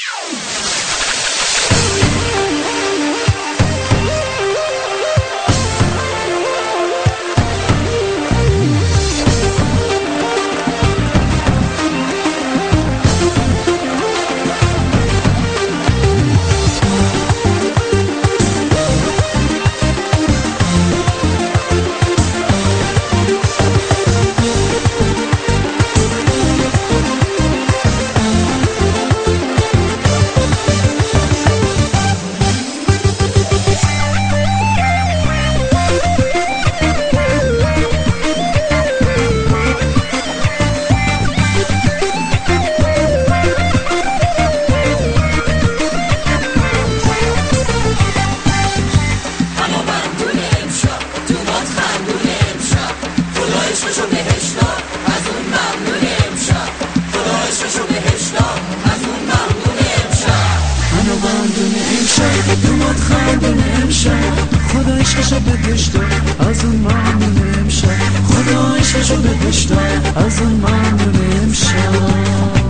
خدا عشقشو بهش داد از اون ممنون امشب خدا عشقشو بهش داد از اون ممنون امشب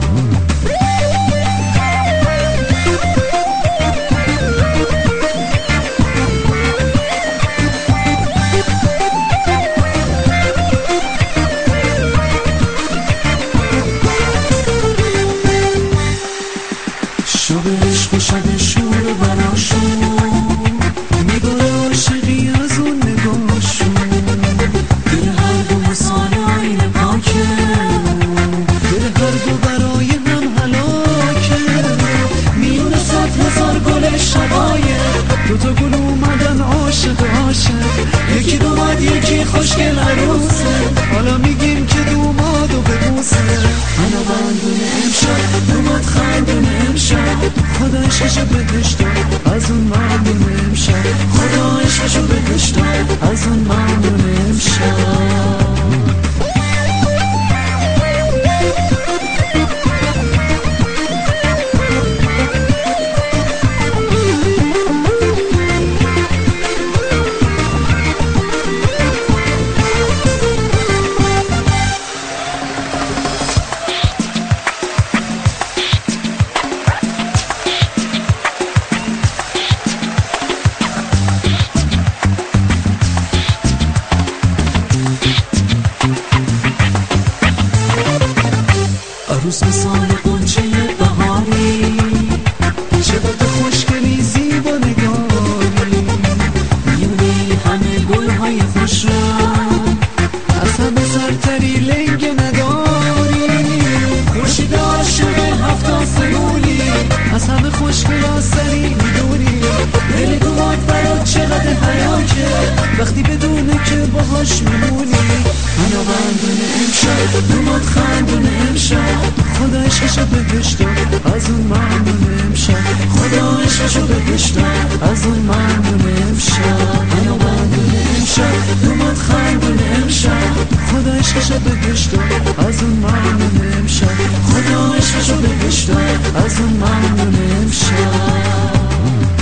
شب عشق و شب شور براشون میگاره عاشقی از اون نگاهشون دل هر دو مثال آینه پاکه دل هر دو برای هم هلاکه میونه 100,000 گل شبایه دوتا گل اومدن عاشق یکی دومد یکی خوشگل عروسه حالا میگیم که دومادو ببوسه منو بندونه امشب دوماد خندونه امشب خدا عشقشو بهش داد از اون ممنون امشب خدا عشقشو بهش داد از اون ممنون امشب عروس مثال قنچه بهاری چقدر خوشگلی زیبا نگاری میونی همه گلهای خوش را از همه سرتری لنگ نداری خورشید عاشق 7 آسمونی از همه خوشگلا سری میدونی دل دومات برات چقدر حیاکه وقتی بدونه که باهاش میمونی منو بندونه امشب دومات خندونه امشب خدا عشقشو بهش داد از اون ممنون امشب خدا عشقشو بهش داد از اون ممنون امشب منو بندونه امشب دومات خندونه امشب خدا عشقشو بهش داد از اون ممنون امشب خدا عشقشو بهش داد از اون ممنون امشب